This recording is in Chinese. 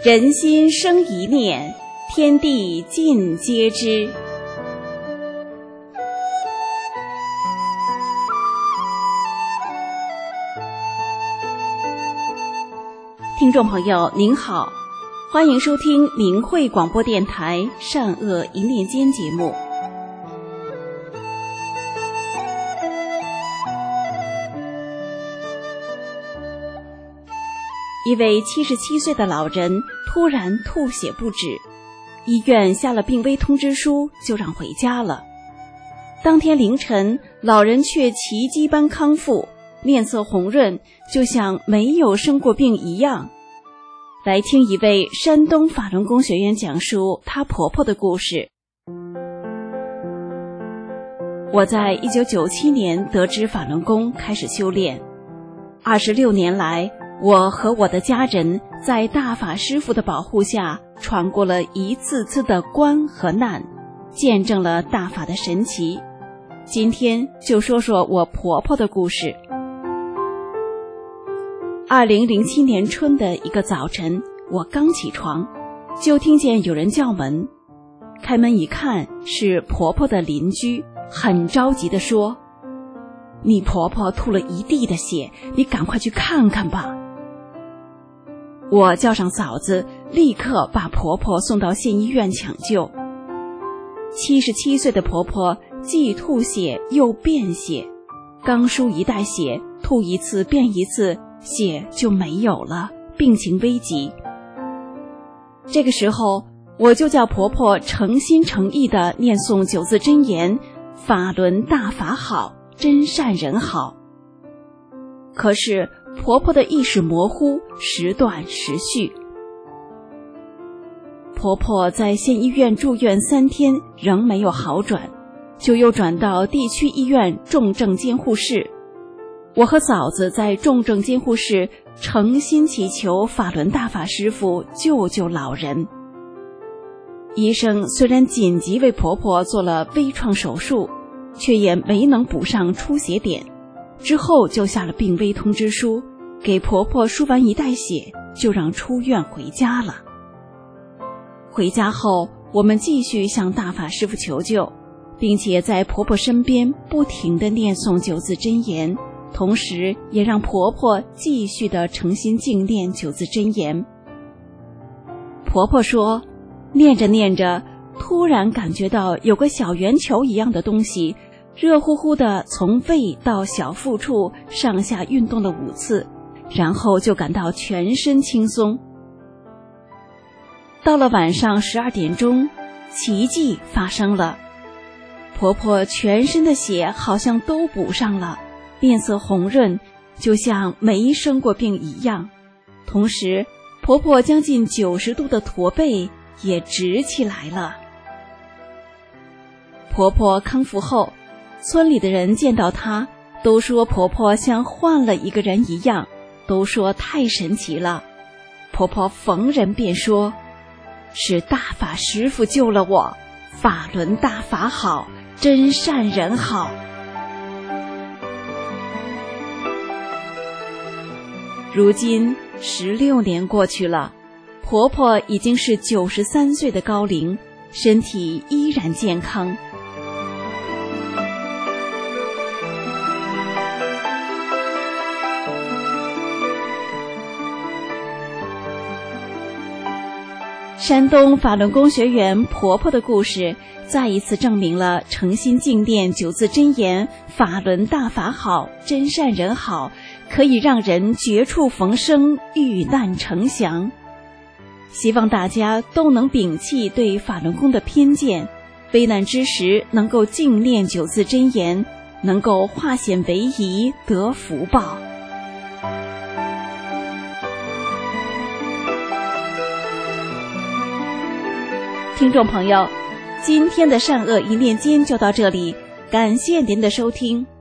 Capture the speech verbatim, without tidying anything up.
人心生一念，天地尽皆知。听众朋友您好，欢迎收听明慧广播电台善恶一念间节目。一位七十七岁的老人突然吐血不止，医院下了病危通知书，就让回家了。当天凌晨，老人却奇迹般康复，面色红润，就像没有生过病一样。来听一位山东法轮功学员讲述她婆婆的故事。我在一九九七年得知法轮功，开始修炼。二十六年来，我和我的家人在大法师父的保护下，闯过了一次次的关和难，见证了大法的神奇。今天就说说我婆婆的故事。二零零七年春的一个早晨，我刚起床，就听见有人叫门。开门一看，是婆婆的邻居，很着急地说：“你婆婆吐了一地的血，你赶快去看看吧。”我叫上嫂子，立刻把婆婆送到县医院抢救。七十七岁的婆婆既吐血又便血，刚输一袋血，吐一次便一次，血就没有了，病情危急。这个时候，我就叫婆婆诚心诚意地念诵九字真言：法轮大法好，真善人好。可是婆婆的意识模糊，时断时续。婆婆在县医院住院三天，仍没有好转，就又转到地区医院重症监护室。我和嫂子在重症监护室诚心祈求法轮大法师父救救老人。医生虽然紧急为婆婆做了微创手术，却也没能补上出血点，之后就下了病危通知书，给婆婆输完一袋血，就让出院回家了。回家后，我们继续向大法师父求救，并且在婆婆身边不停地念诵九字真言，同时也让婆婆继续地诚心静念九字真言。婆婆说，念着念着，突然感觉到有个小圆球一样的东西热乎乎的从胃到小腹处上下运动了五次，然后就感到全身轻松。到了晚上十二点钟，奇迹发生了，婆婆全身的血好像都补上了，面色红润，就像没生过病一样。同时，婆婆将近九十度的驼背也直起来了。婆婆康复后，村里的人见到她，都说婆婆像换了一个人一样，都说太神奇了。婆婆逢人便说，是大法师父救了我，法轮大法好，真善人好。如今十六年过去了，婆婆已经是九十三岁的高龄，身体依然健康。山东法轮功学员婆婆的故事，再一次证明了诚心静念九字真言，法轮大法好，真善人好，可以让人绝处逢生，遇难成祥。希望大家都能摒弃对法轮功的偏见，危难之时能够静念九字真言，能够化险为夷，得福报。听众朋友，今天的善恶一念间就到这里，感谢您的收听。